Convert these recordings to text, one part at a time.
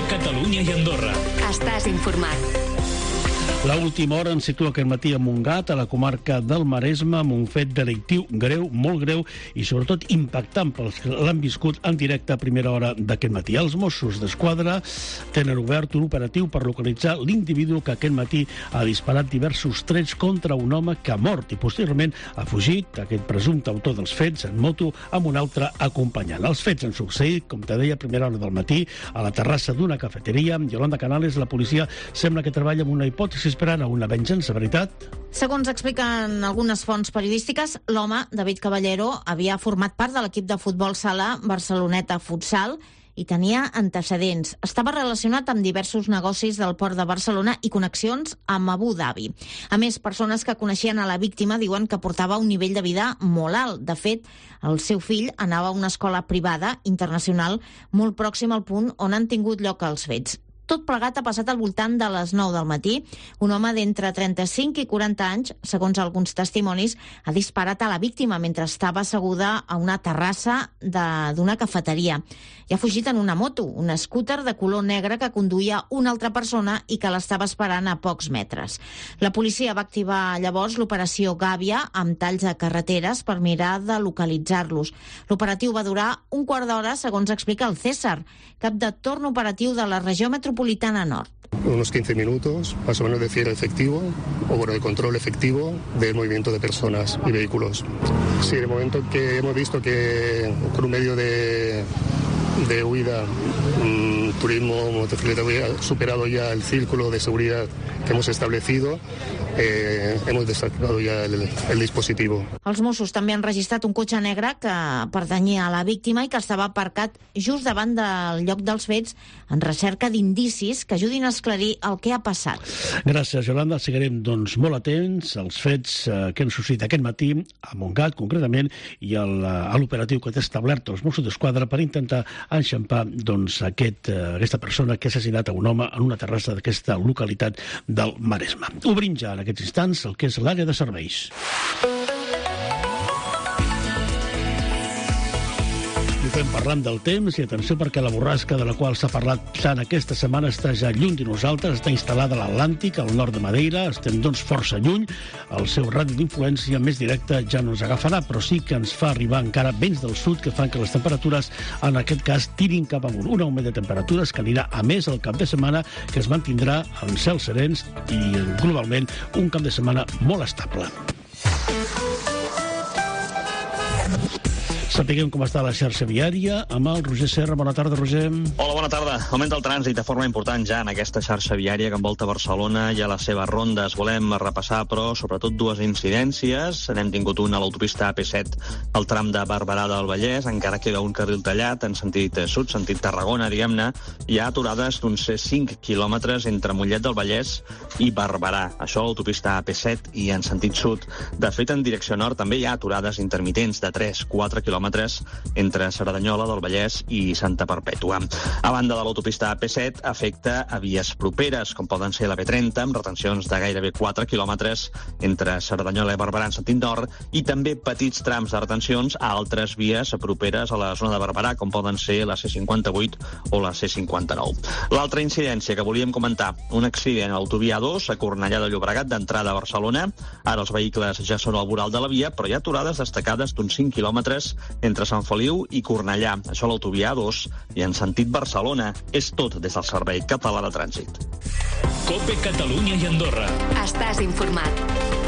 Catalunya i Andorra. Estàs informat. L'última hora ens situa aquest matí a Montgat, a la comarca del Maresme, amb un fet delictiu greu, molt greu i sobretot impactant pels que l'han viscut en directe a primera hora d'aquest matí. Els Mossos d'Esquadra tenen obert un operatiu per localitzar l'individu que aquest matí ha disparat diversos trets contra un home que ha mort i posteriorment ha fugit, aquest presumpte autor dels fets, en moto amb un altre acompanyant. Els fets han succeït, com te deia, a primera hora del matí, a la terrassa d'una cafeteria. Yolanda Canales, la policia sembla que treballa amb una hipòtesi esperant a una venjança, veritat? Segons expliquen algunes fonts periodístiques, l'home, David Caballero, havia format part de l'equip de futbol sala Barceloneta Futsal i tenia antecedents. Estava relacionat amb diversos negocis del Port de Barcelona i connexions amb Abu Dhabi. A més, persones que coneixien a la víctima diuen que portava un nivell de vida molt alt. De fet, el seu fill anava a una escola privada internacional molt pròxima al punt on han tingut lloc els fets. Tot plegat ha passat al voltant de les 9 del matí. Un home d'entre 35 i 40 anys, segons alguns testimonis, ha disparat a la víctima mentre estava asseguda a una terrassa d'una cafeteria. I ha fugit en una moto, un scooter de color negre que conduïa una altra persona i que l'estava esperant a pocs metres. La policia va activar llavors l'operació Gàbia amb talls a carreteres per mirar de localitzar-los. L'operatiu va durar un quart d'hora, segons explica el César, cap de torn operatiu de la regió metropolitana nord. Unos 15 minutos, más o menos, de cierre efectivo, o bueno, de control efectivo del movimiento de personas y vehículos. Sí, de momento que hemos visto que con un medio de huida, turismo, motocicleta, ha superado ya el círculo de seguridad que hemos establecido. Hemos desactivado ya el dispositivo. Els Mossos també han registrat un cotxe negre que pertanyia a la víctima i que estava aparcat just davant del lloc dels fets en recerca d'indicis que ajudin a esclarir el que ha passat. Gràcies, Yolanda. Seguirem, doncs, molt atents als fets que han succeït aquest matí a Montgat, concretament, i a l'operatiu que té establert els Mossos d'Esquadra per intentar enxampar, doncs, aquesta persona que ha assassinat a un home en una terrassa d'aquesta localitat del Maresme. Obrim ja en aquests instants el que és l'àrea de serveis. I fem parlant del temps i atenció perquè la borrasca de la qual s'ha parlat tant aquesta setmana està ja lluny de nosaltres, està instal·lada a l'Atlàntic, al nord de Madeira, estem doncs força lluny, el seu radi d'influència més directa ja no ens agafarà, però sí que ens fa arribar encara vents del sud que fan que les temperatures, en aquest cas, tirin cap amunt. Un augment de temperatures que anirà a més el cap de setmana, que es mantindrà en cels serens i globalment un cap de setmana molt estable. Sapiguem com està la xarxa viària amb el Roger Serra. Bona tarda, Roger. Hola, bona tarda. Augmenta el trànsit de forma important ja en aquesta xarxa viària que envolta Barcelona i a les seves rondes. Volem repassar, però, sobretot dues incidències. N'hem tingut una a l'autopista AP7 al tram de Barberà del Vallès. Encara queda un carril tallat en sentit sud, sentit Tarragona, diguem-ne. Hi ha aturades d'uns 5 quilòmetres entre Mollet del Vallès i Barberà. Això a l'autopista AP7 i en sentit sud. De fet, en direcció nord també hi ha aturades intermitents de 3-4 quilòmetres entre Cerdanyola del Vallès i Santa Perpètua. A banda de l'autopista AP7, afecta a vies properes, com poden ser la B30, amb retencions de gairebé 4 quilòmetres entre Cerdanyola i Barberà en sentit nord, i també petits trams de retencions a altres vies properes a la zona de Barberà, com poden ser la C58 o la C59. L'altra incidència que volíem comentar, un accident a l'autovia A2 a Cornellà de Llobregat d'entrada a Barcelona. Ara els vehicles ja són al voral de la via, però hi ha aturades destacades d'uns 5 quilòmetres entre Sant Feliu i Cornellà. Això a l'autovia A2 i en sentit Barcelona. És tot des del Servei Català de Trànsit. COPE Catalunya i Andorra. Estàs informat.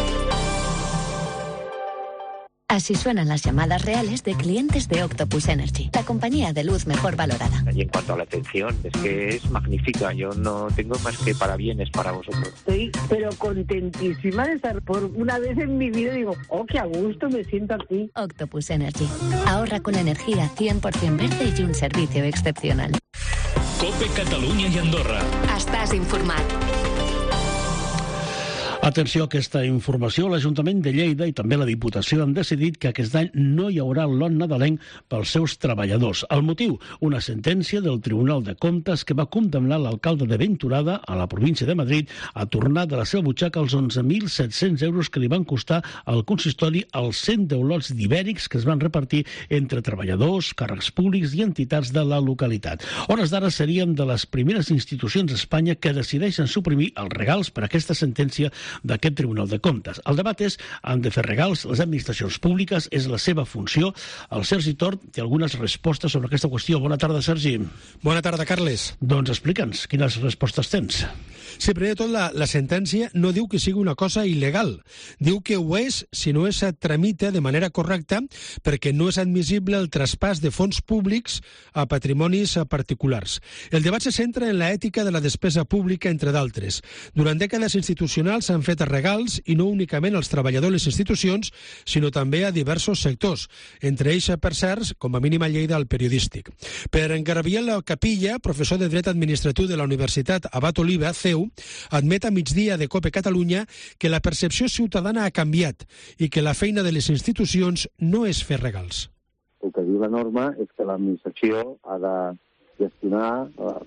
Así suenan las llamadas reales de clientes de Octopus Energy, la compañía de luz mejor valorada. Y en cuanto a la atención, es que es magnífica. Yo no tengo más que parabienes para vosotros. Estoy pero contentísima de estar por una vez en mi vida. Digo, oh, qué a gusto me siento aquí. Octopus Energy. Ahorra con energía 100% verde y un servicio excepcional. COPE Catalunya i Andorra. Estàs informat. Atenció a aquesta informació. L'Ajuntament de Lleida i també la Diputació han decidit que aquest any no hi haurà lot nadalenc pels seus treballadors. El motiu, una sentència del Tribunal de Comptes que va condemnar l'alcalde de Venturada, a la província de Madrid, a tornar de la seva butxaca els 11.700 euros que li van costar al consistori els 110 lots d'ibèrics que es van repartir entre treballadors, càrrecs públics i entitats de la localitat. Hores d'ara seríem de les primeres institucions a Espanya que decideixen suprimir els regals per aquesta sentència d'aquest Tribunal de Comptes. El debat és, han de fer regals les administracions públiques, és la seva funció. El Sergi Tort té algunes respostes sobre aquesta qüestió. Bona tarda, Sergi. Bona tarda, Carles. Doncs explica'ns, quines respostes tens? Sí, primer de tot, la sentència no diu que sigui una cosa il·legal. Diu que ho és si no es tramita de manera correcta perquè no és admissible el traspàs de fons públics a patrimonis particulars. El debat se centra en l'ètica de la despesa pública, entre d'altres. Durant dècades institucionals s'han fet regals i no únicament als treballadors de les institucions, sinó també a diversos sectors, entre ells, per cert, com a mínim a Lleida, el periodístic. Per en Gabriel Capilla, professor de Dret Administratiu de la Universitat Abat Oliva, CEU, admet a Migdia de COPE Catalunya que la percepció ciutadana ha canviat i que la feina de les institucions no és fer regals. El que diu la norma és que l'administració ha de gestionar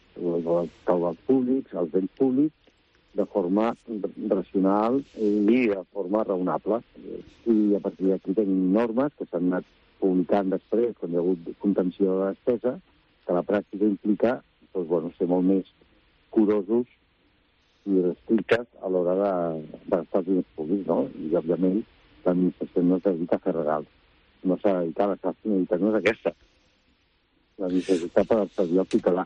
els públics, els béns públics, de forma racional i de forma raonable. I a partir d'aquí tenim normes que s'han anat publicant després, quan hi ha hagut contenció de despesa, que la pràctica implica ser molt més curosos i restrictes a l'hora de gastar els diners públics, no? I, òbviament, l'administració no es dedica a fer regals. No s'ha de dedicar, la seva finalitat no és aquesta. L'administració està per servir al ciutadà.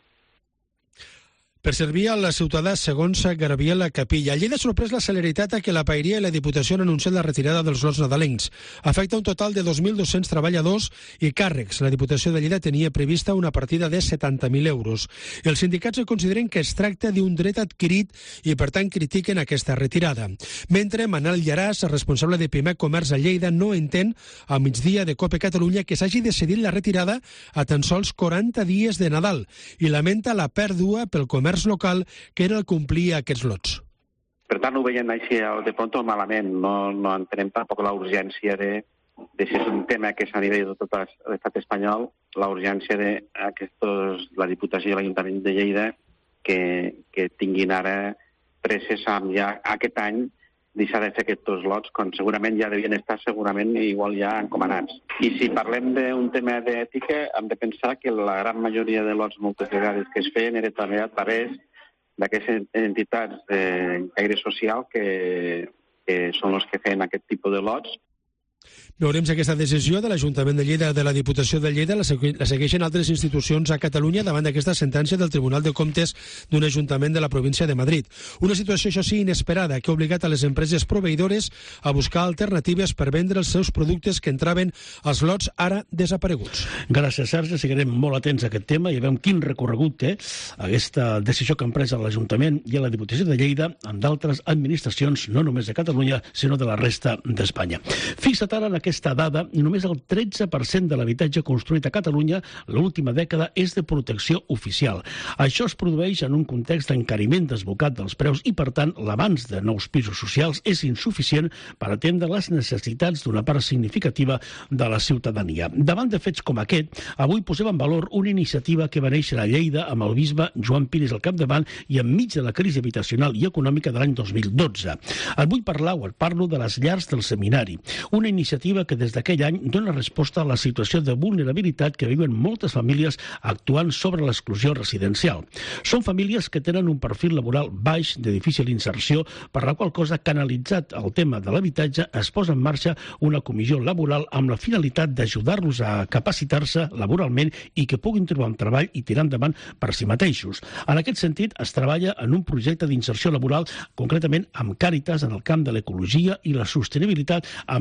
Per servir al ciutadà, segons Gabriel Capilla. A Lleida ha sorprès la celeritat a què la Paeria i la Diputació han anunciat la retirada dels lots nadalencs. Afecta un total de 2.200 treballadors i càrrecs. La Diputació de Lleida tenia prevista una partida de 70.000 euros. Els sindicats consideren que es tracta d'un dret adquirit i, per tant, critiquen aquesta retirada. Mentre Manel Llaràs, responsable de Pimec Comerç a Lleida, no entén a Migdia de COPE Catalunya que s'hagi decidit la retirada a tan sols 40 dies de Nadal i lamenta la pèrdua pel comerç local que era el complir aquests lots. Per tant, ho veiem així de pronto malament. No entenem tampoc la urgència de si és un tema que és a nivell de tot l'estat espanyol, la urgència de la Diputació i l'Ajuntament de Lleida que tinguin ara presses amb ja aquest any deixar de fer aquests lots, quan segurament ja devien estar igual ja encomanats. I si parlem d'un tema d'ètica, hem de pensar que la gran majoria de lots moltes vegades que es feien era també a través d'aquestes entitats de caire social que són els que feien aquest tipus de lots. Veurem si aquesta decisió de l'Ajuntament de Lleida de la Diputació de Lleida la segueixen altres institucions a Catalunya davant d'aquesta sentència del Tribunal de Comptes d'un ajuntament de la província de Madrid. Una situació, això sí, inesperada, que ha obligat a les empreses proveïdores a buscar alternatives per vendre els seus productes que entraven als lots ara desapareguts. Gràcies, Sergi. Seguirem molt atents a aquest tema i veiem quin recorregut té aquesta decisió que han pres a l'Ajuntament i a la Diputació de Lleida amb d'altres administracions, no només de Catalunya, sinó de la resta d'Espanya. Fixa't ara en aquesta dada, només el 13% de l'habitatge construït a Catalunya l'última dècada és de protecció oficial. Això es produeix en un context d'encariment desbocat dels preus i, per tant, l'avanç de nous pisos socials és insuficient per atendre les necessitats d'una part significativa de la ciutadania. Davant de fets com aquest, avui posem en valor una iniciativa que va néixer a Lleida amb el bisbe Joan Pires al capdavant i enmig de la crisi habitacional i econòmica de l'any 2012. Et vull parlar, o et parlo, de les llars del seminari, una iniciativa que des d'aquell any dona resposta a la situació de vulnerabilitat que viuen moltes famílies actuant sobre l'exclusió residencial. Són famílies que tenen un perfil laboral baix, de difícil inserció, per la qual cosa, canalitzat el tema de l'habitatge, es posa en marxa una comissió laboral amb la finalitat d'ajudar-los a capacitar-se laboralment i que puguin trobar un treball i tirar endavant per si mateixos. En aquest sentit, es treballa en un projecte d'inserció laboral, concretament amb Càritas en el camp de l'ecologia i la sostenibilitat, amb la finalitat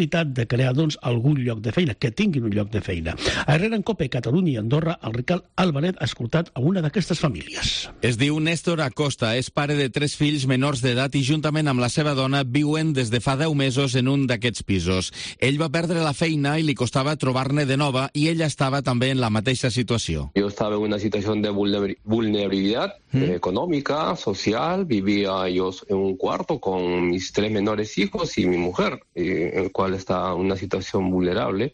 necessitat de crear, doncs, algun lloc de feina, que tinguin un lloc de feina. A Herrera en Cope, Catalunya i Andorra, el Ricard Álvarez ha escoltat a una d'aquestes famílies. Es diu Néstor Acosta, és pare de 3 fills menors d'edat i juntament amb la seva dona viuen des de fa 10 mesos en un d'aquests pisos. Ell va perdre la feina i li costava trobar-ne de nova i ella estava també en la mateixa situació. Yo estaba en una situación de vulnerabilidad económica, social. Vivía yo en un cuarto con mis 3 menores hijos y mi mujer, el cual está en una situación vulnerable.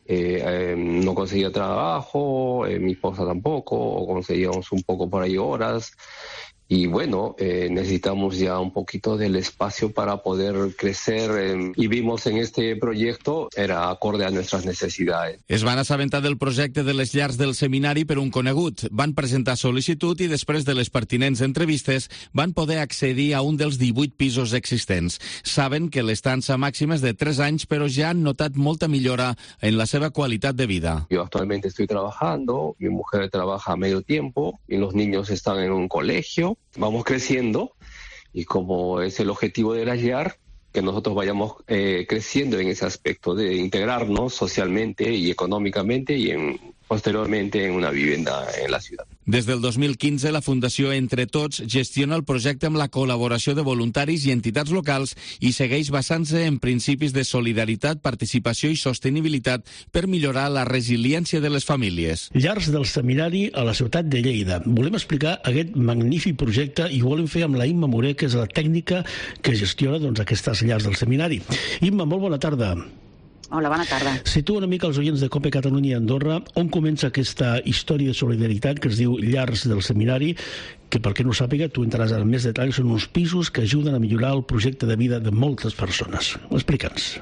No conseguía trabajo, mi esposa tampoco, o conseguíamos un poco por ahí horas. Y bueno, necesitamos ya un poquito del espacio para poder crecer y vimos en este proyecto, era acorde a nuestras necesidades. Es van assabentar del projecte de les llars del seminari per un conegut. Van presentar sol·licitud i després de les pertinents entrevistes van poder accedir a un dels 18 pisos existents. Saben que l'estança màxima és de 3 anys, però ja han notat molta millora en la seva qualitat de vida. Yo actualmente estoy trabajando, mi mujer trabaja a medio tiempo y los niños están en un colegio. Vamos creciendo y como es el objetivo de la YAR, que nosotros vayamos creciendo en ese aspecto de integrarnos socialmente y económicamente y posteriormente en una vivienda en la ciudad. Des del 2015, la Fundació Entre Tots gestiona el projecte amb la col·laboració de voluntaris i entitats locals i segueix basant-se en principis de solidaritat, participació i sostenibilitat per millorar la resiliència de les famílies. Llars del Seminari a la ciutat de Lleida. Volem explicar aquest magnífic projecte i ho volem fer amb la Imma Moré, que és la tècnica que gestiona aquestes llars del Seminari. Imma, molt bona tarda. Hola, bona tarda. Situa una mica els oients de Cope Catalunya i Andorra on comença aquesta història de solidaritat que es diu Llars del Seminari, que per qui no ho sàpiga, tu entraràs en més detall, són uns pisos que ajuden a millorar el projecte de vida de moltes persones. Explica'ns.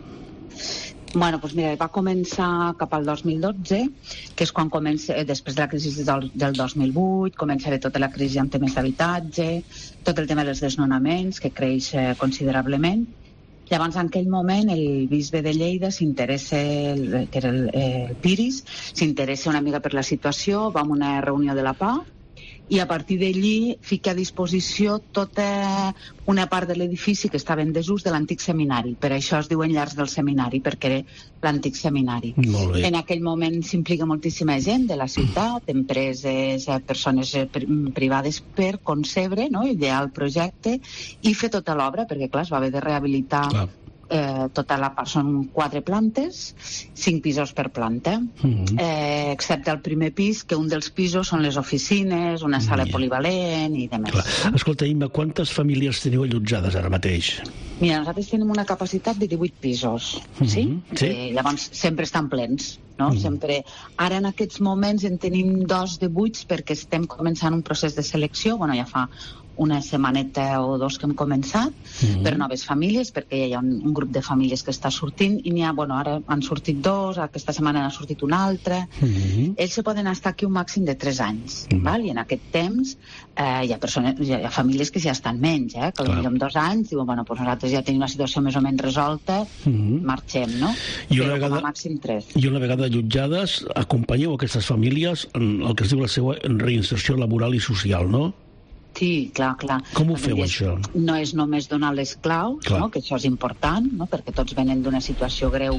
Bueno, doncs mira, va començar cap al 2012, que és quan comença, després de la crisi del 2008, comença a haver tota la crisi en temes d'habitatge, tot el tema dels desnonaments, que creix considerablement. Llavors, en aquell moment, el bisbe de Lleida s'interessa, que era el Piris, s'interessa una mica per la situació, va a una reunió de la PA, i a partir d'allí fica a disposició tota una part de l'edifici que estava en desús de l'antic seminari. Per això es diuen Llars del Seminari, perquè era l'antic seminari. En aquell moment s'implica moltíssima gent de la ciutat, empreses, persones privades per concebre, no?, idear el projecte i fer tota l'obra, perquè clar, es va haver de rehabilitar tota la part. Són 4 plantes, 5 pisos per planta, excepte el primer pis, que un dels pisos són les oficines, una sala polivalent i demés. Escolta, Imma, quantes famílies teniu allotjades ara mateix? Mira, nosaltres tenim una capacitat de 18 pisos, sí? Llavors sempre estan plens. No? Sempre. Ara en aquests moments en tenim 2 de buits perquè estem començant un procés de selecció, bueno, ja fa una setmaneta o 2 que hem començat, per noves famílies, perquè ja hi ha un grup de famílies que està sortint, i n'hi ha, bueno, ara han sortit 2, aquesta setmana n'ha sortit un altre. Ells se poden estar aquí un màxim de 3 anys, val? I en aquest temps hi ha famílies que ja estan menys, que potser en 2 anys diuen, bueno, doncs nosaltres ja tenim la situació més o menys resolta, marxem, no? Però com a màxim 3. I una vegada allotjades, acompanyeu aquestes famílies en el que es diu la seva reinserció laboral i social, no? Sí, clar. Com ho feu, això? No és només donar les claus, no? Que això és important, no? Perquè tots venen d'una situació greu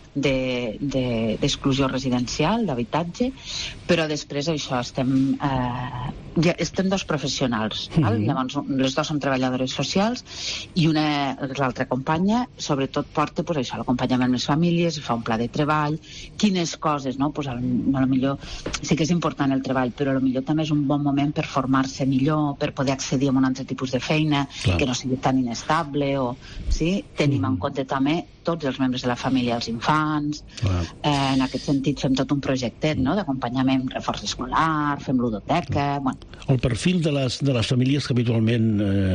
d'exclusió residencial, d'habitatge, però després això estem 2 professionals, llavors les 2 són treballadores socials i l'altra companya sobretot porta això, l'acompanyament amb les famílies, fa un pla de treball, quines coses, no? A lo millor sí que és important el treball, però a lo millor també és un bon moment per formar-se millor, per poder accedir a un altre tipus de feina, que no sigui tan inestable, tenim en compte també tots els membres de la família, els infants. En aquest sentit fem tot un projectet d'acompanyament, reforç escolar, fem ludoteca. El perfil de les famílies que habitualment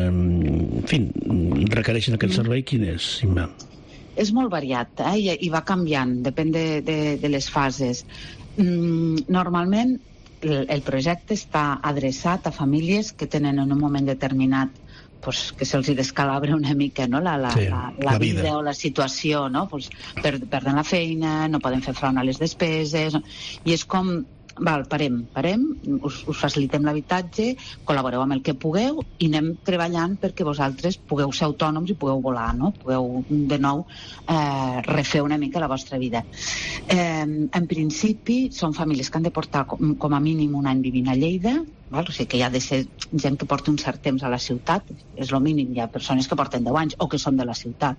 requereixen aquest servei, quin és, Imma? És molt variat i va canviant, depèn de les fases. Normalment el projecte està adreçat a famílies que tenen en un moment determinat que se'ls descalabra una mica la vida o la situació, perden la feina, no poden fer front a les despeses, i és com parem, us facilitem l'habitatge, col·laboreu amb el que pugueu i anem treballant perquè vosaltres pugueu ser autònoms i pugueu volar, no? Pugueu de nou refer una mica la vostra vida. En principi, són famílies que han de portar com a mínim un any vivint a Lleida, o sigui que hi ha de ser gent que porti un cert temps a la ciutat, és el mínim, hi ha persones que porten 10 anys o que són de la ciutat.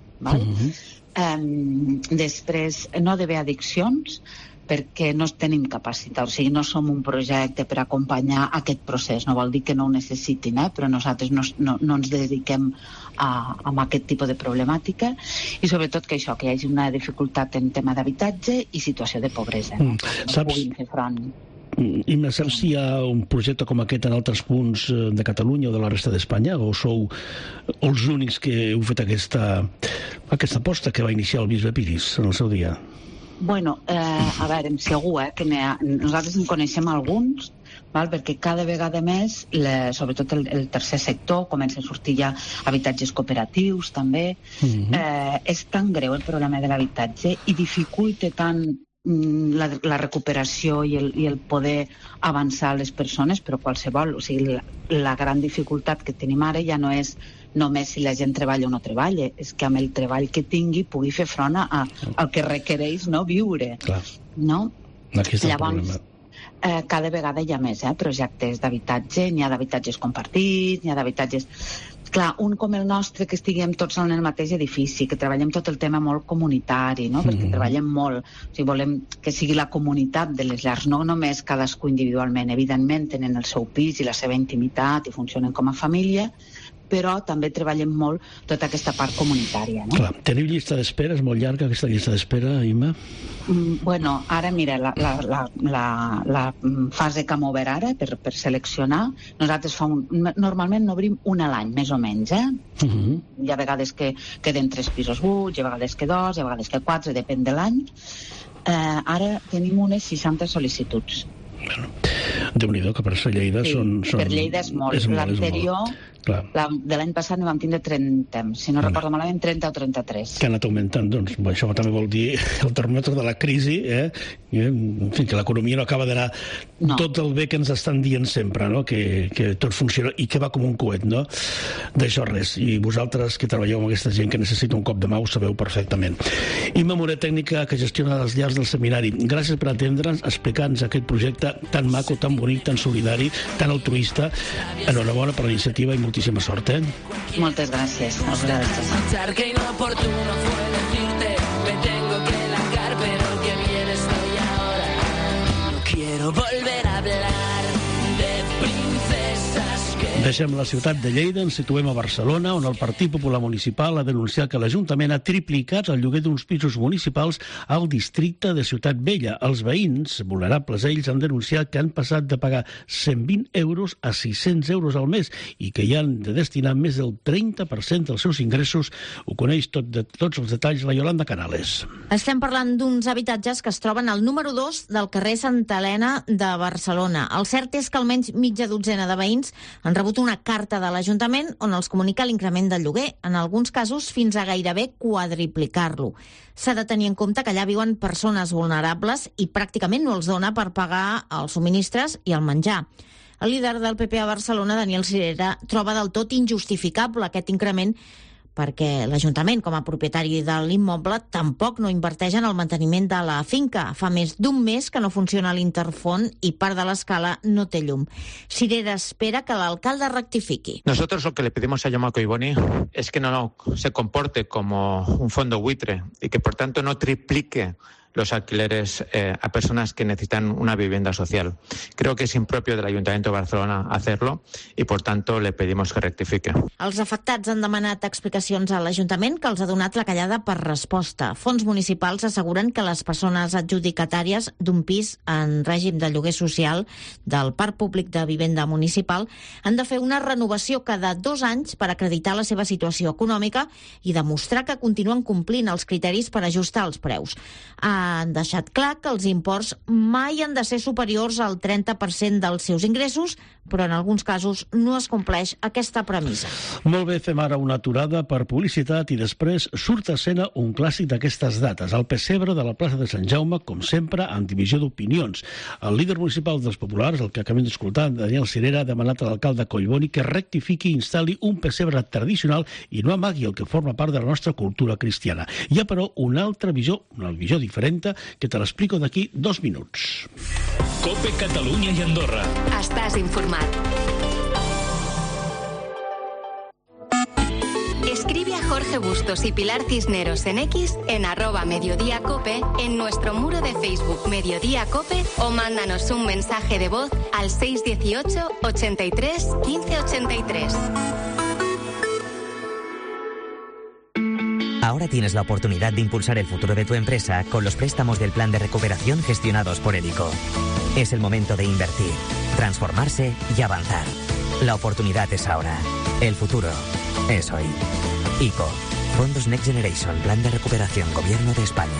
Després, no ha d'haver addiccions, perquè no tenim capacitat, o sigui, no som un projecte per acompanyar aquest procés, no vol dir que no ho necessitin, però nosaltres no ens dediquem a aquest tipus de problemàtica i sobretot que això, que hi hagi una dificultat en tema d'habitatge i situació de pobresa, no puguin fer front. Imma, saps si hi ha un projecte com aquest en altres punts de Catalunya o de la resta d'Espanya, o sou els únics que heu fet aquesta aposta que va iniciar el bisbe Piris en el seu dia? Bueno, a veure, segur que nosaltres en coneixem alguns, perquè cada vegada més, sobretot el tercer sector, comença a sortir ja habitatges cooperatius també. És tan greu el problema de l'habitatge i dificulta tant la recuperació i el poder avançar a les persones, però qualsevol, o sigui, la gran dificultat que tenim ara ja no és només si la gent treballa o no treballa, és que amb el treball que tingui pugui fer front al que requereix viure. Llavors, cada vegada hi ha més projectes d'habitatge, n'hi ha d'habitatges compartits, n'hi ha d'habitatges... Clar, un com el nostre, que estiguem tots en el mateix edifici, que treballem tot el tema molt comunitari, perquè treballem molt, o sigui, volem que sigui la comunitat de les llars, no només cadascú individualment, evidentment tenen el seu pis i la seva intimitat i funcionen com a família, però també treballem molt tota aquesta part comunitària. Clar, teniu llista d'espera? És molt llarga aquesta llista d'espera, Imma? Bueno, ara, mira, la fase que hem obert ara per seleccionar, nosaltres normalment n'obrim una a l'any, més o menys, Hi ha vegades que queden 3 pisos buits, hi ha vegades que 2, hi ha vegades que 4, depèn de l'any. Ara tenim unes 60 sol·licituds. Déu-n'hi-do, que per ser Lleida són... Per Lleida és molt. L'anterior, de l'any passat, vam tindre 30, si no recordo malament, 30 o 33. Que ha anat augmentant, doncs. Això també vol dir el termòmetre de la crisi, en fi, que l'economia no acaba d'anar tot el bé que ens estan dient sempre, que tot funciona i que va com un coet, no? D'això res. I vosaltres, que treballeu amb aquesta gent que necessita un cop de mà, ho sabeu perfectament. Imma Moret, tècnica que gestiona les llars del seminari. Gràcies per atendre'ns, explicar-nos aquest projecte tan maco, tan bonic, tan solidari, tan altruista. Enhorabona per la iniciativa i moltíssima sort, Moltes gràcies. Pensar que inoportuno fue decirte me tengo que largar, pero que bien estoy ahora. No quiero volver a hablar de princesas que... Deixem la ciutat de Lleida, ens situem a Barcelona, on el Partit Popular Municipal ha denunciat que l'Ajuntament ha triplicat el lloguer d'uns pisos municipals al districte de Ciutat Vella. Els veïns, vulnerables a ells, han denunciat que han passat de pagar 120 euros a 600 euros al mes i que hi han de destinar més del 30% dels seus ingressos. Ho coneix tots els detalls la Yolanda Canales. Estem parlant d'uns habitatges que es troben al número 2 del carrer Santa Helena de Barcelona. El cert és que almenys mitja dotzena de veïns han rebut una carta de l'Ajuntament on els comunica l'increment del lloguer, en alguns casos fins a gairebé quadriplicar-lo. S'ha de tenir en compte que allà viuen persones vulnerables i pràcticament no els dona per pagar els subministres i el menjar. El líder del PP a Barcelona, Daniel Sirera, troba del tot injustificable aquest increment perquè l'Ajuntament, com a propietari de l'immoble, tampoc no inverteix en el manteniment de la finca. Fa més d'un mes que no funciona l'interfon i part de l'escala no té llum. Sirera espera que l'alcalde rectifiqui. Nosotros lo que le pedimos a Jaume Collboni es que no se comporte como un fondo buitre y que, por tanto, no triplique los alquileres a personas que necesitan una vivienda social. Creo que es impropio del Ayuntamiento de Barcelona hacerlo y, por tanto, le pedimos que rectifique. Els afectats han demanat explicacions a l'Ajuntament, que els ha donat la callada per resposta. Fons municipals asseguren que les persones adjudicatàries d'un pis en règim de lloguer social del Parc Públic de Vivenda Municipal han de fer una renovació cada 2 anys per acreditar la seva situació econòmica i demostrar que continuen complint els criteris per ajustar els preus. A ha deixat clar que els imports mai han de ser superiors al 30% dels seus ingressos, però en alguns casos no es compleix aquesta premissa. Molt bé, fem ara una aturada per publicitat i després surt a escena un clàssic d'aquestes dates, el pessebre de la plaça de Sant Jaume, com sempre, amb divisió d'opinions. El líder municipal dels Populars, el que acabem d'escoltar, Daniel Cirera, ha demanat a l'alcalde Collboni que rectifiqui i instal·li un pessebre tradicional i no amagui el que forma part de la nostra cultura cristiana. Hi ha, però, una altra visió, una visió diferent, que te l'explico d'aquí 2 minuts. COPE Catalunya i Andorra. Estàs informat. Escribe a Jorge Bustos y Pilar Cisneros en X, en @mediodíacope, en nuestro muro de Facebook Mediodía Cope o mándanos un mensaje de voz al 618 83 15 83. Ahora tienes la oportunidad de impulsar el futuro de tu empresa con los préstamos del Plan de Recuperación gestionados por el ICO. Es el momento de invertir, transformarse y avanzar. La oportunidad es ahora. El futuro es hoy. ICO, Fondos Next Generation, Plan de Recuperación, Gobierno de España.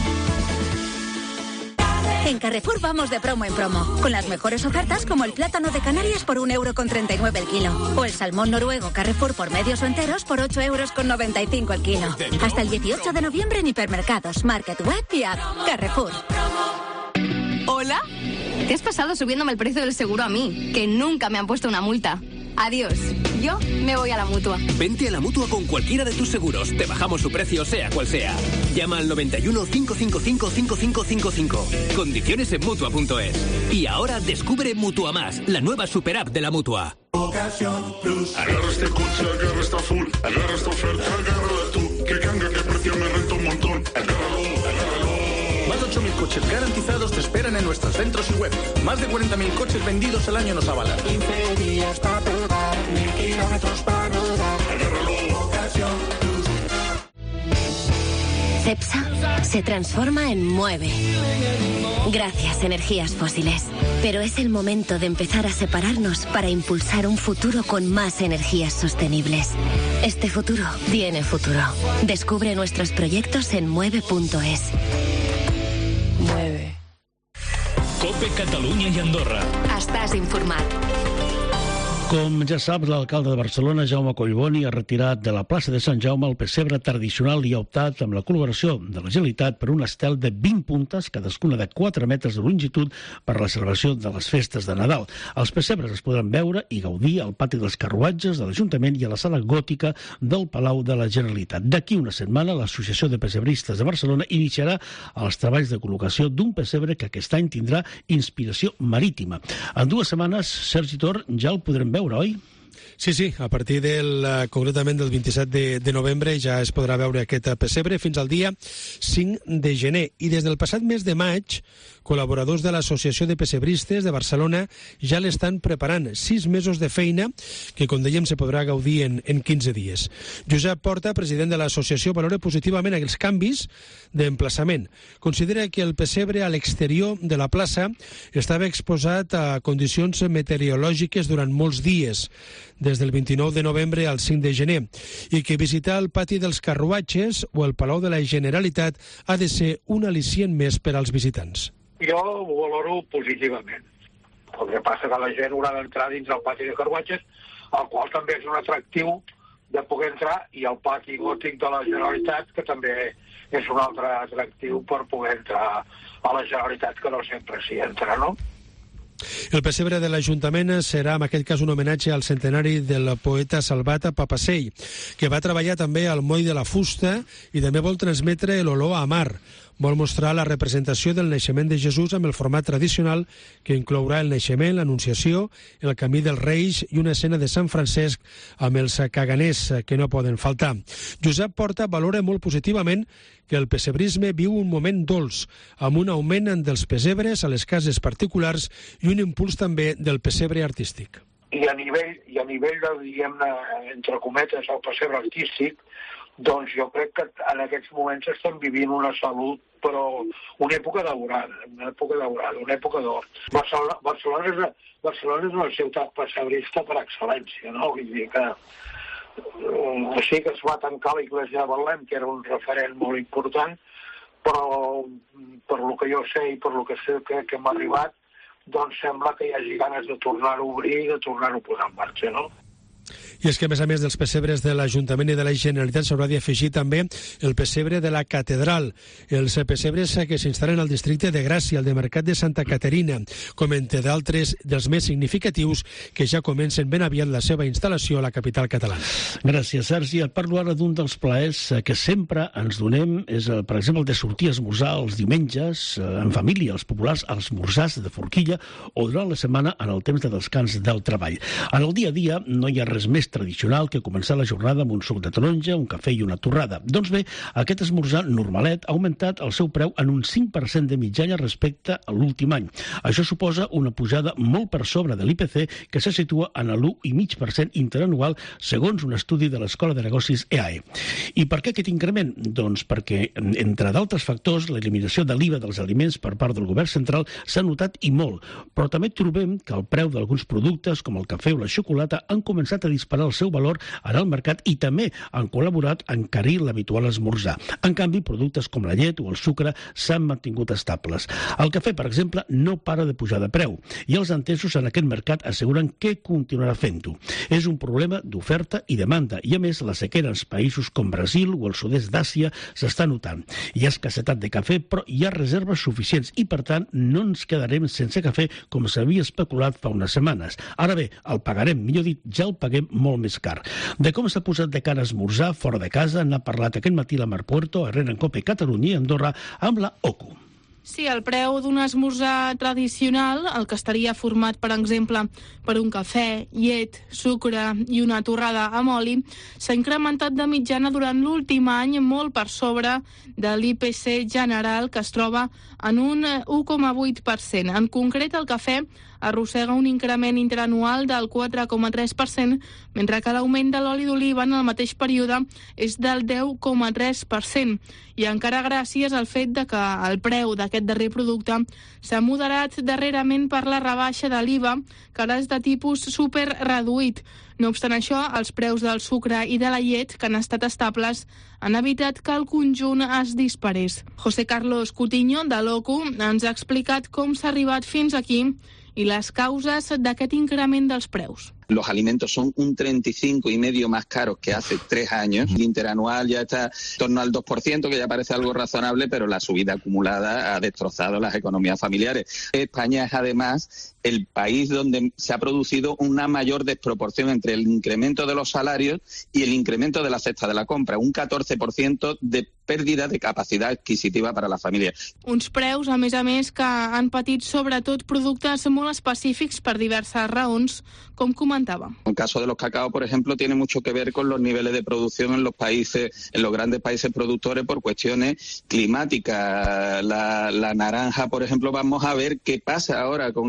En Carrefour vamos de promo en promo, con las mejores ofertas como el plátano de Canarias por 1,39 € el kilo, o el salmón noruego Carrefour por medios o enteros por 8,95 € el kilo. Hasta el 18 de noviembre en hipermercados, market, web y app. Carrefour. ¿Hola? Te has pasado subiéndome el precio del seguro a mí, que nunca me han puesto una multa. Adiós. Yo me voy a la Mutua. Vente a la Mutua con cualquiera de tus seguros. Te bajamos su precio, sea cual sea. Llama al 91 555 5555. Condiciones en Mutua.es. Y ahora descubre Mutua Más, la nueva super app de la Mutua. Ocasión Plus. Agarra este coche, agarra esta full. Agarra esta oferta, agárrala tú. Que cambia, que precio me renta un montón. Agárralo. Más de 8.000 coches garantizados te esperan en nuestros centros y web. Más de 40.000 coches vendidos al año nos avalan. 15 días para probar, 1.000 kilómetros para rodar. Agárralo, Ocasión Plus. CEPSA se transforma en Mueve. Gracias, energías fósiles. Pero es el momento de empezar a separarnos para impulsar un futuro con más energías sostenibles. Este futuro tiene futuro. Descubre nuestros proyectos en mueve.es. Mueve. COPE Catalunya i Andorra. Estàs informat. Com ja saps, l'alcalde de Barcelona, Jaume Collboni, ha retirat de la plaça de Sant Jaume el pessebre tradicional i ha optat, amb la col·laboració de la Generalitat, per un estel de 20 puntes, cadascuna de 4 metres de longitud, per la celebració de les festes de Nadal. Els pessebres es podran veure i gaudir al pati dels carruatges de l'Ajuntament i a la sala gòtica del Palau de la Generalitat. D'aquí una setmana, l'Associació de Pessebristes de Barcelona iniciarà els treballs de col·locació d'un pessebre que aquest any tindrà inspiració marítima. En 2 setmanes, Sergi Tor, ja el podrem veure, oi? Sí, a partir concretament del 27 de novembre ja es podrà veure aquest pessebre fins al dia 5 de gener. I des del passat mes de maig, col·laboradors de l'Associació de Pessebristes de Barcelona ja l'estan preparant. 6 mesos de feina que, com dèiem, se podrà gaudir en 15 dies. Josep Porta, president de l'associació, valora positivament els canvis d'emplaçament. Considera que el pessebre a l'exterior de la plaça estava exposat a condicions meteorològiques durant molts dies, des del 29 de novembre al 5 de gener, i que visitar el pati dels carruatges o el Palau de la Generalitat ha de ser un al·licient més per als visitants. Jo ho valoro positivament. El que passa que la gent haurà d'entrar dins el pati de carruatges, el qual també és un atractiu de poder entrar, i el pati gòtic de la Generalitat, que també és un altre atractiu per poder entrar a la Generalitat, que no sempre s'hi entra, no? El pessebre de l'Ajuntament serà, en aquest cas, un homenatge al centenari del poeta Salvat Papasseit, que va treballar també al moll de la fusta i també vol transmetre l'olor a mar. Vol mostrar la representació del naixement de Jesús amb el format tradicional que inclourà el naixement, l'anunciació, el camí dels Reis i una escena de Sant Francesc amb els caganers que no poden faltar. Josep Porta valora molt positivament que el pessebrisme viu un moment dolç, amb un augment dels pessebres a les cases particulars i un impuls també del pessebre artístic. I a nivell de, diguem-ne, entre cometes, el pessebre artístic, doncs jo crec que en aquests moments estem vivint una salut, però una època daurada, una època d'or. Barcelona és una ciutat pessebrista per excel·lència, no? Vull dir que sí que es va tancar l'església de Betlem, que era un referent molt important, però per lo que jo sé i per lo que sé que hem arribat, doncs sembla que hi hagi ganes de tornar-ho a obrir i de tornar-ho a posar en marxa, no? I és que, a més dels pessebres de l'Ajuntament i de la Generalitat, s'haurà d'afegir també el pessebre de la Catedral. Els pessebres que s'instal·len al districte de Gràcia, al de Mercat de Santa Caterina, com entre d'altres dels més significatius que ja comencen ben aviat la seva instal·lació a la capital catalana. Gràcies, Sergi. Et parlo ara d'un dels plaers que sempre ens donem, és, per exemple, el de sortir a esmorzar els diumenges en família, els populars esmorzars de forquilla, o durant la setmana en el temps de descans del treball. En el dia a dia no hi ha res més tradicional que començar la jornada amb un suc de taronja, un cafè i una torrada. Doncs bé, aquest esmorzar normalet ha augmentat el seu preu en un 5% de mitjana respecte a l'últim any. Això suposa una pujada molt per sobre de l'IPC, que se situa en l'1,5% interanual, segons un estudi de l'Escola de Negocis EAE. I per què aquest increment? Doncs perquè, entre d'altres factors, l'eliminació de l'IVA dels aliments per part del govern central s'ha notat i molt, però també trobem que el preu d'alguns productes, com el cafè o la xocolata, han començat a disparar el seu valor en el mercat i també han col·laborat a encarir l'habitual esmorzar. En canvi, productes com la llet o el sucre s'han mantingut estables. El cafè, per exemple, no para de pujar de preu i els entesos en aquest mercat asseguren que continuarà fent-ho. És un problema d'oferta i demanda i, a més, la sequera en països com Brasil o el sud-est d'Àsia s'està notant. Hi ha escassetat de cafè, però hi ha reserves suficients i, per tant, no ens quedarem sense cafè com s'havia especulat fa unes setmanes. Ara bé, el pagarem, millor dit, ja el paguem molt més car. De com s'ha posat de cara a esmorzar fora de casa n'ha parlat aquest matí la Mar Puerto, a en Cope Catalunya i Andorra, amb la OCU. Sí, el preu d'un esmorzar tradicional, el que estaria format, per exemple, per un cafè, llet, sucre i una torrada amb oli, s'ha incrementat de mitjana durant l'últim any molt per sobre de l'IPC general, que es troba en un 1,8%. En concret, el cafè arrossega un increment interanual del 4,3%, mentre que l'augment de l'oli d'oliva en el mateix període és del 10,3%. I encara gràcies al fet de que el preu d'aquest darrer producte s'ha moderat darrerament per la rebaixa de l'IVA, que ara és de tipus super reduït. No obstant això, els preus del sucre i de la llet, que han estat estables, han evitat que el conjunt es disparés. José Carlos Coutinho, de l'OCU, ens ha explicat com s'ha arribat fins aquí y las causas d'aquest increment dels preus. Los alimentos son un 35,5% más caros que hace 3 años. El interanual ya está en torno al 2%, que ya parece algo razonable, pero la subida acumulada ha destrozado las economías familiares. España es además el país donde se ha producido una mayor desproporción entre el incremento de los salarios y el incremento de la cesta de la compra, un 14% de pérdida de capacitat adquisitiva per a la família. Uns preus, a més, que han patit sobretot productes molt específics per diverses raons, com comentava. El caso de los cacao, por ejemplo, tiene mucho que ver con los niveles de producción en los países, en los grandes países productores por cuestiones climáticas. La naranja, por ejemplo, vamos a ver qué pasa ahora con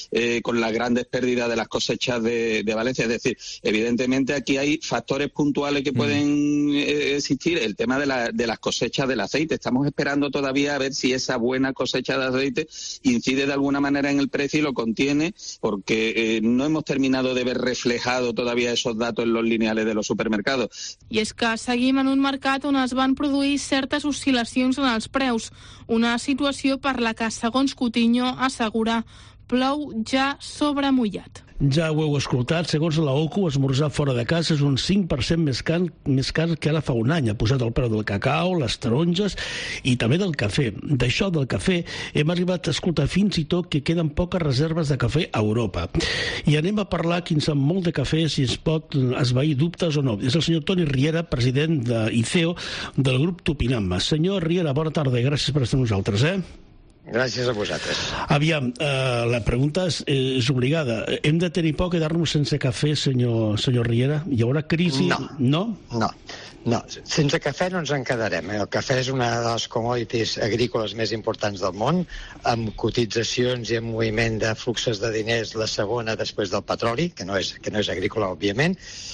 las grandes pérdidas de las cosechas de Valencia. Es decir, evidentemente aquí hay factores puntuales que pueden existir. El tema de las cosechas del aceite. Estamos esperando todavía a ver si esa buena cosecha de aceite incide de alguna manera en el precio y lo contiene, porque no hemos terminado de ver reflejado todavía esos datos en los lineales de los supermercados. I és que seguim en un mercat on es van produir certes oscil·lacions en els preus, una situació per la que, segons Coutinho, assegura plou ja sobre mullat. Ja ho heu escoltat, segons la OCU, esmorzar fora de casa és un 5% més car que ara fa un any. Ha posat el preu del cacao, les taronges i també del cafè. D'això del cafè hem arribat a escoltar fins i tot que queden poques reserves de cafè a Europa. I anem a parlar, qui en sap molt de cafè, si es pot esvair dubtes o no. És el senyor Toni Riera, president d'ICEO, del grup Tupinamba. Senyor Riera, bona tarda i gràcies per estar amb nosaltres, Gràcies a vosaltres. Aviam, la pregunta és obligada. Hem de tenir por quedar-nos sense cafè, senyor Riera? Hi haurà crisi? No. Sense cafè no ens en quedarem. El cafè és una de les commodities agrícoles més importants del món, amb cotitzacions i amb moviment de fluxos de diners la segona després del petroli, que no és agrícola, òbviament,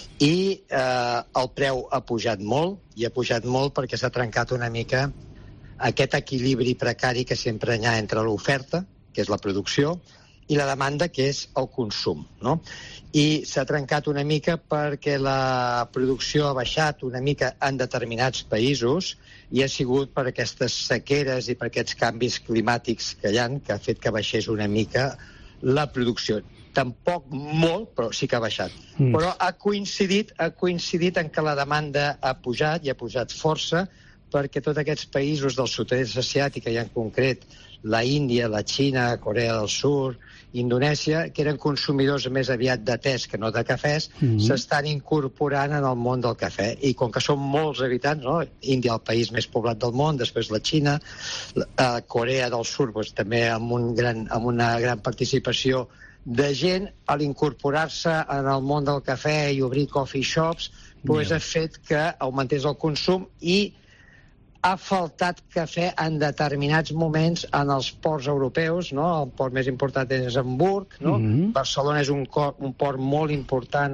i el preu ha pujat molt, i ha pujat molt perquè s'ha trencat una mica aquest equilibri precari que sempre hi ha entre l'oferta, que és la producció, i la demanda, que és el consum, no? I s'ha trencat una mica perquè la producció ha baixat una mica en determinats països i ha sigut per aquestes sequeres i per aquests canvis climàtics que hi ha, que ha fet que baixés una mica la producció. Tampoc molt, però sí que ha baixat. Però ha coincidit en que la demanda ha pujat, i ha pujat força, perquè tots aquests països del sud-est asiàtic, i en concret la Índia, la Xina, Corea del Sud, Indonèsia, que eren consumidors més aviat de tés que no de cafès, s'estan incorporant en el món del cafè. I com que són molts habitants, no? Índia, el país més poblat del món, després la Xina, Corea del Sud, doncs, també amb una gran participació de gent, a l'incorporar-se en el món del cafè i obrir coffee shops, doncs ha fet que augmentés el consum i ha faltat cafè en determinats moments en els ports europeus, no? El port més important és Hamburg, no? Barcelona és un port molt important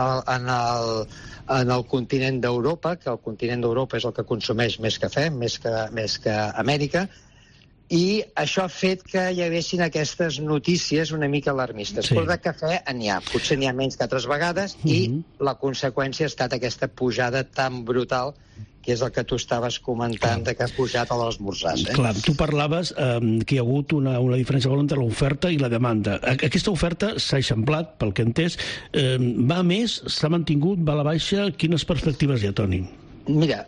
en el continent d'Europa, que el continent d'Europa és el que consumeix més cafè, més que Amèrica, i això ha fet que hi haguessin aquestes notícies una mica alarmistes. Però de cafè n'hi ha, potser n'hi ha menys que altres vegades, i la conseqüència ha estat aquesta pujada tan brutal, que és el que tu estaves comentant, que ha pujat a l'esmorzars. Clar, tu parlaves que hi ha hagut una diferència entre l'oferta i la demanda. Aquesta oferta s'ha eixamplat, pel que he entès, va a més, s'ha mantingut, va a la baixa. Quines perspectives hi ha, Toni? Mira,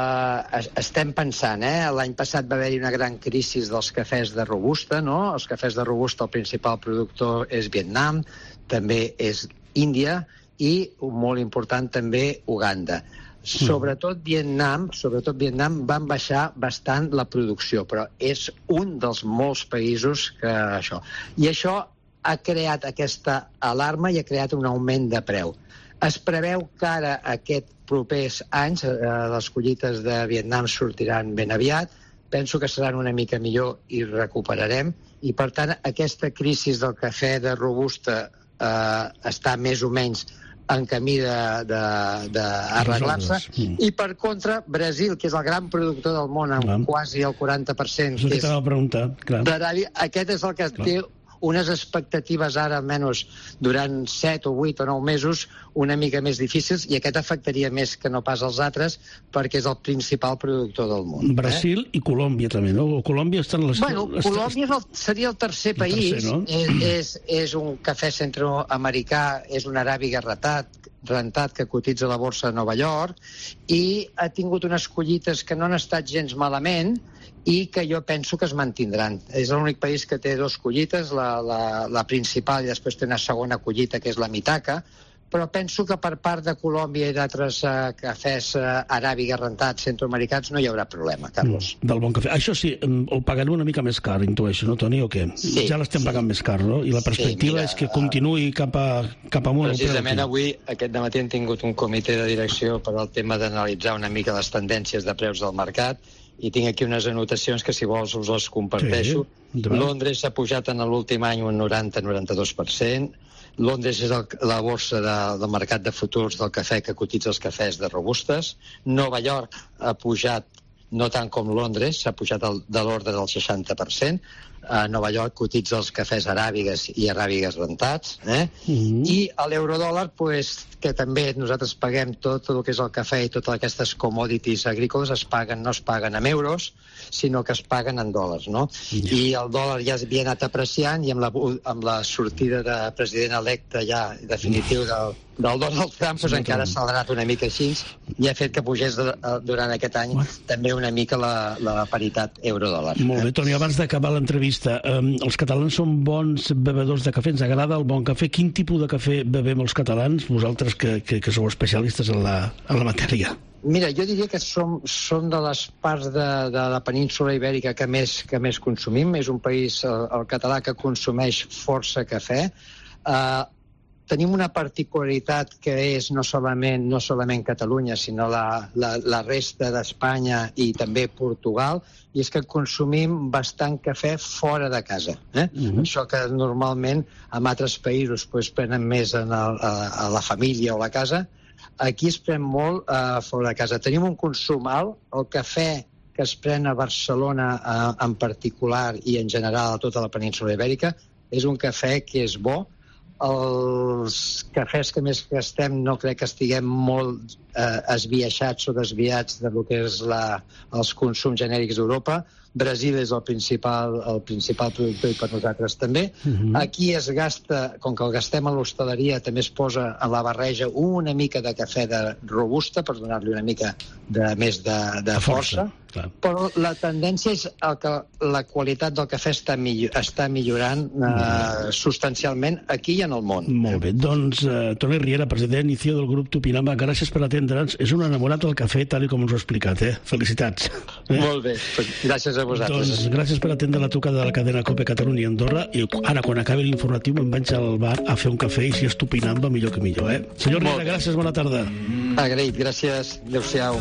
estem pensant, l'any passat va haver-hi una gran crisi dels cafès de Robusta, no? Els cafès de Robusta, el principal productor és Vietnam, també és Índia i, molt important, també Uganda. Sobretot Vietnam van baixar bastant la producció, però és un dels molts països que això. I això ha creat aquesta alarma i ha creat un augment de preu. Es preveu que ara, aquests propers anys, les collites de Vietnam sortiran ben aviat. Penso que seran una mica millor i recuperarem. I, per tant, aquesta crisi del cafè de Robusta està més o menys en camí d'arreglar-se. I, per contra, Brasil, que és el gran productor del món, amb quasi el 40%, que és d'Aràbia, aquest és el que té unes expectatives ara, almenys durant 7 o 8 o 9 mesos, una mica més difícils, i aquest afectaria més que no pas els altres, perquè és el principal productor del món. Brasil i Colòmbia també, no? Colòmbia està en les... Bueno, Colòmbia seria el tercer país. És un cafè centroamericà, és un aràbiga rentat que cotitza a la borsa de Nova York, i ha tingut unes collites que no han estat gens malament, i que jo penso que es mantindran. És l'únic país que té 2 collites, la principal, i després té una segona collita, que és la Mitaca, però penso que per part de Colòmbia i d'altres cafès aràbiga rentats centroamericans no hi haurà problema, Carlos. Del bon cafè. Això sí, el pagarem una mica més car, intueixo, no, Toni, o què? Sí, ja l'estem pagant més car, no? I la perspectiva és que continuï cap amunt. Precisament avui, aquest dematí, hem tingut un comitè de direcció per al tema d'analitzar una mica les tendències de preus del mercat, i tinc aquí unes anotacions que, si vols, us les comparteixo. Londres ha pujat en l'últim any un 90-92%. Londres és la borsa del mercat de futurs del cafè que cotitza els cafès de Robustes. Nova York ha pujat, no tant com Londres, s'ha pujat de l'ordre del 60%. A Nova York cotitza els cafès aràbigues i aràbigues rentats. I a l'eurodòlar, que també nosaltres paguem tot el que és el cafè i totes aquestes commodities agrícoles, no es paguen en euros, sinó que es paguen en dòlars, no? I el dòlar ja havia anat apreciant, i amb la sortida de president electe ja definitiu del Donald Trump, doncs encara s'ha donat una mica així, i ha fet que pugés durant aquest any també una mica la paritat euro-dòlar. Molt bé, Toni, abans d'acabar l'entrevista, els catalans són bons bevedors de cafè, ens agrada el bon cafè. Quin tipus de cafè bevem els catalans, vosaltres que sou especialistes en la matèria? Mira, jo diria que som de les parts de la península ibèrica que més consumim. És un país, el català, que consumeix força cafè. Tenim una particularitat que és no solament Catalunya, sinó la resta d'Espanya i també Portugal, i és que consumim bastant cafè fora de casa. Això que normalment en altres països prenen més a la família o a la casa, aquí es pren molt fora de casa. Tenim un consum alt. El cafè que es pren a Barcelona en particular i en general a tota la península ibèrica és un cafè que és bo. Els cafès que més gastem no crec que estiguem molt esbiaixats o desviats de lo que és els consums genèrics d'Europa. Brasil és el principal productor i per nosaltres també. Aquí es gasta, com que el gastem a l'hostaleria, també es posa a la barreja una mica de cafè de robusta per donar-li una mica més de força. Però la tendència és que la qualitat del cafè està millorant substancialment aquí i en el món. Molt bé, doncs Toni Riera, president i CEO del grup Tupinamba, gràcies per atendre'ns. És un enamorat del cafè, tal com us ho he explicat, Felicitats. Molt bé, gràcies a vosaltres. Doncs gràcies per atendre la trucada de la cadena COPE Catalunya i Andorra, i ara, quan acabi l'informatiu, me'n vaig al bar a fer un cafè, i si és Tupinamba, millor que millor, Senyor Riera, gràcies, bona tarda. Agraït, gràcies. Adéu-siau.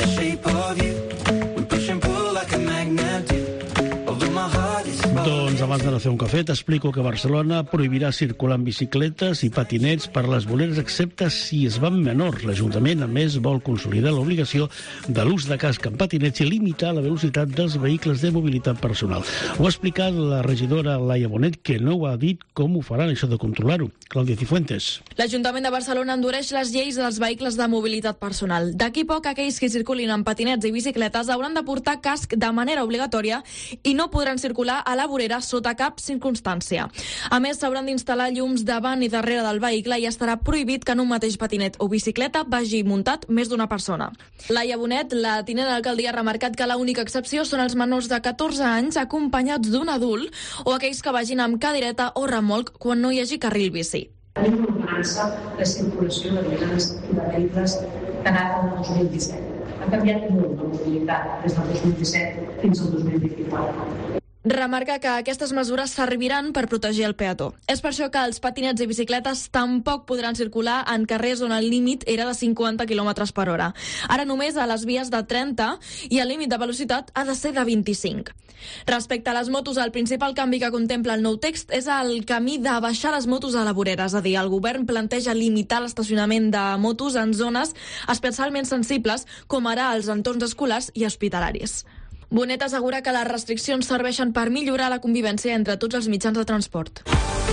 Doncs abans d'anar a fer un cafè t'explico que Barcelona prohibirà circular amb bicicletes i patinets per les voreres excepte si es van menors. L'Ajuntament, a més, vol consolidar l'obligació de l'ús de casc amb patinets i limitar la velocitat dels vehicles de mobilitat personal. Ho ha explicat la regidora Laia Bonet, que no ho ha dit com ho faran, això de controlar-ho. Clàudia Cifuentes. L'Ajuntament de Barcelona endureix les lleis dels vehicles de mobilitat personal. D'aquí poc, aquells que circulin amb patinets i bicicletes hauran de portar casc de manera obligatòria i no podran circular a la vorera sota cap circumstància. A més, s'hauran d'instal·lar llums davant i darrere del vehicle i estarà prohibit que en un mateix patinet o bicicleta vagi muntat més d'una persona. Laia Bonet, la tinent d'alcaldia, ha remarcat que l'única excepció són els menors de 14 anys acompanyats d'un adult o aquells que vagin amb cadireta o remolc quan no hi hagi carril bici. Tenim una ordenança de circulació de vianants i de vehicles que data del 2017. Ha canviat molt la mobilitat des del 2017 fins al 2024. Remarca que aquestes mesures serviran per protegir el peató. És per això que els patinets i bicicletes tampoc podran circular en carrers on el límit era de 50 km per hora. Ara només a les vies de 30 i el límit de velocitat ha de ser de 25. Respecte a les motos, el principal canvi que contempla el nou text és el camí de baixar les motos a la vorera. És a dir, el govern planteja limitar l'estacionament de motos en zones especialment sensibles, com ara els entorns escolars i hospitalaris. Bonet assegura que les restriccions serveixen per millorar la convivència entre tots els mitjans de transport.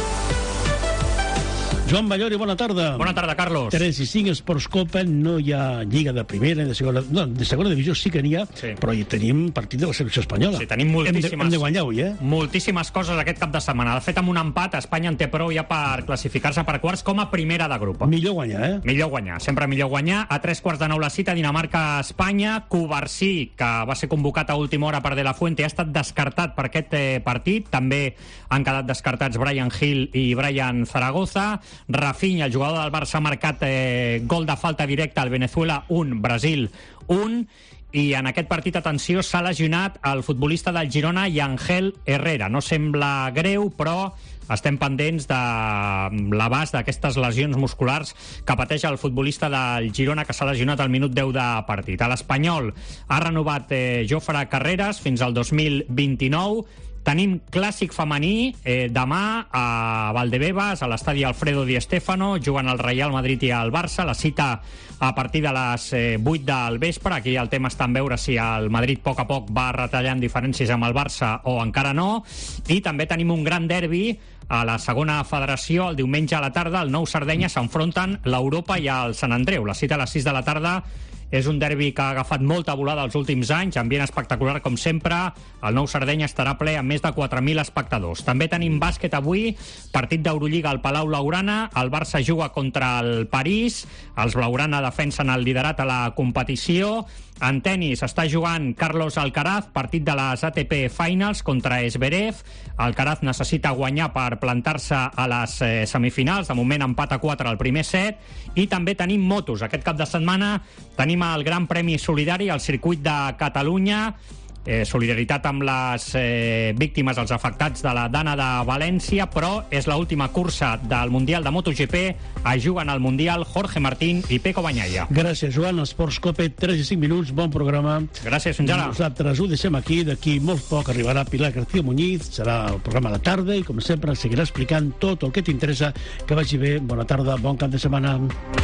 Joan Ballori, bona tarda. Bona tarda, Carlos. 3 i 5 Esports Copa, no hi ha lliga de primera, de segona... No, de segona divisió sí que n'hi ha, però hi tenim partit de la selecció espanyola. Sí, tenim moltíssimes... Hem de guanyar avui, Moltíssimes coses aquest cap de setmana. De fet, amb un empat, Espanya en té prou ja per classificar-se per quarts com a primera de grup. Millor guanyar, Millor guanyar, sempre millor guanyar. A 3:15 la cita, Dinamarca-Espanya. Covarsí, que va ser convocat a última hora per De La Fuente, ha estat descartat per aquest partit. També han quedat descartats Brian Hill i Brian Zaragoza. Rafinha, el jugador del Barça, ha marcat gol de falta directa al Venezuela 1, Brasil 1, i en aquest partit, atenció, s'ha lesionat el futbolista del Girona, Yangel Herrera. No sembla greu, però estem pendents de l'abast d'aquestes lesions musculars que pateix el futbolista del Girona, que s'ha lesionat al minut 10 de partit. A l'Espanyol ha renovat Jofre Carreras fins al 2029. Tenim clàssic femení demà a Valdebebas, a l'estadi Alfredo Di Stéfano. Juguen el Real Madrid i el Barça. La cita a partir de les 8 del vespre. Aquí el tema està en veure si el Madrid a poc va retallant diferències amb el Barça o encara no. I també tenim un gran derbi a la segona federació. El diumenge a la tarda, el Nou Sardenya s'enfronten l'Europa i el Sant Andreu. La cita a les 6 de la tarda. És un derbi que ha agafat molta volada els últims anys, ambient espectacular com sempre. El Nou Sardenya estarà ple amb més de 4.000 espectadors. També tenim bàsquet avui, partit d'Eurolliga al Palau Blaugrana. El Barça juga contra el París. Els Blaugrana defensen el liderat a la competició. En tenis està jugant Carlos Alcaraz, partit de les ATP Finals contra Zverev. Alcaraz necessita guanyar per plantar-se a les semifinals. De moment empat a 4 al primer set. I també tenim motos. Aquest cap de setmana tenim el Gran Premi Solidari al circuit de Catalunya. Solidaritat amb les víctimes, els afectats de la Dana de València, però és l'última cursa del Mundial de MotoGP. Juguen al Mundial Jorge Martín i Peco Bagnaia. Gràcies, Joan. Esports Copa, 3 i 5 minuts, bon programa. Gràcies, fins ara. Nosaltres ho deixem aquí, d'aquí molt poc arribarà Pilar García Muñiz, serà el programa de tarda i, com sempre, seguirà explicant tot el que t'interessa. Que vagi bé, bona tarda, bon cap de setmana.